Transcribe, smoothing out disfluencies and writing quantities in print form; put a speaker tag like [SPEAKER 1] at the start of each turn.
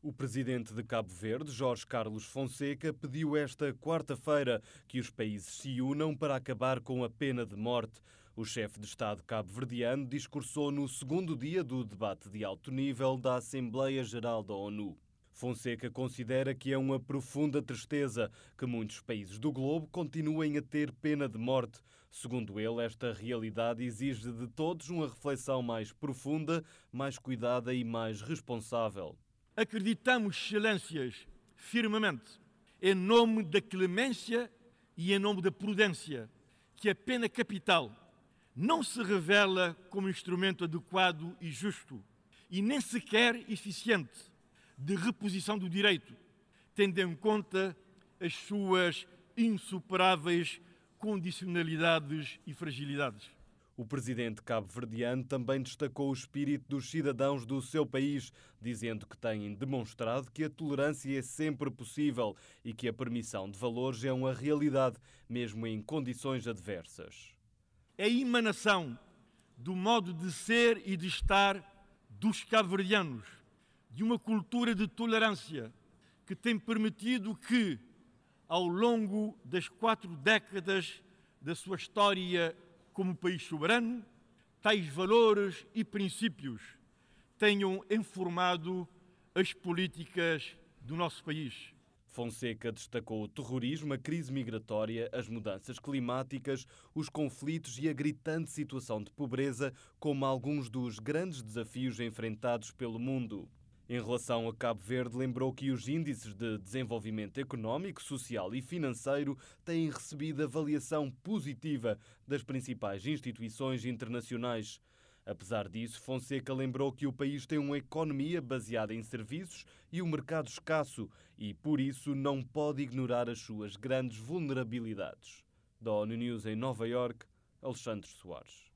[SPEAKER 1] O presidente de Cabo Verde, Jorge Carlos Fonseca, pediu esta quarta-feira que os países se unam para acabar com a pena de morte. O chefe de Estado cabo-verdiano discursou no segundo dia do debate de alto nível da Assembleia Geral da ONU. Fonseca considera que é uma profunda tristeza que muitos países do globo continuem a ter pena de morte. Segundo ele, esta realidade exige de todos uma reflexão mais profunda, mais cuidada e mais responsável.
[SPEAKER 2] Acreditamos, excelências, firmemente, em nome da clemência e em nome da prudência, que a pena capital não se revela como instrumento adequado e justo, e nem sequer eficiente de reposição do direito, tendo em conta as suas insuperáveis condicionalidades e fragilidades.
[SPEAKER 1] O presidente cabo-verdiano também destacou o espírito dos cidadãos do seu país, dizendo que têm demonstrado que a tolerância é sempre possível e que a permissão de valores é uma realidade, mesmo em condições adversas.
[SPEAKER 2] É a emanação do modo de ser e de estar dos cabo-verdianos, de uma cultura de tolerância que tem permitido que, ao longo das 4 décadas da sua história como país soberano, tais valores e princípios tenham informado as políticas do nosso país.
[SPEAKER 1] Fonseca destacou o terrorismo, a crise migratória, as mudanças climáticas, os conflitos e a gritante situação de pobreza como alguns dos grandes desafios enfrentados pelo mundo. Em relação a Cabo Verde, lembrou que os índices de desenvolvimento económico, social e financeiro têm recebido avaliação positiva das principais instituições internacionais. Apesar disso, Fonseca lembrou que o país tem uma economia baseada em serviços e um mercado escasso e, por isso, não pode ignorar as suas grandes vulnerabilidades. Da ONU News em Nova Iorque, Alexandre Soares.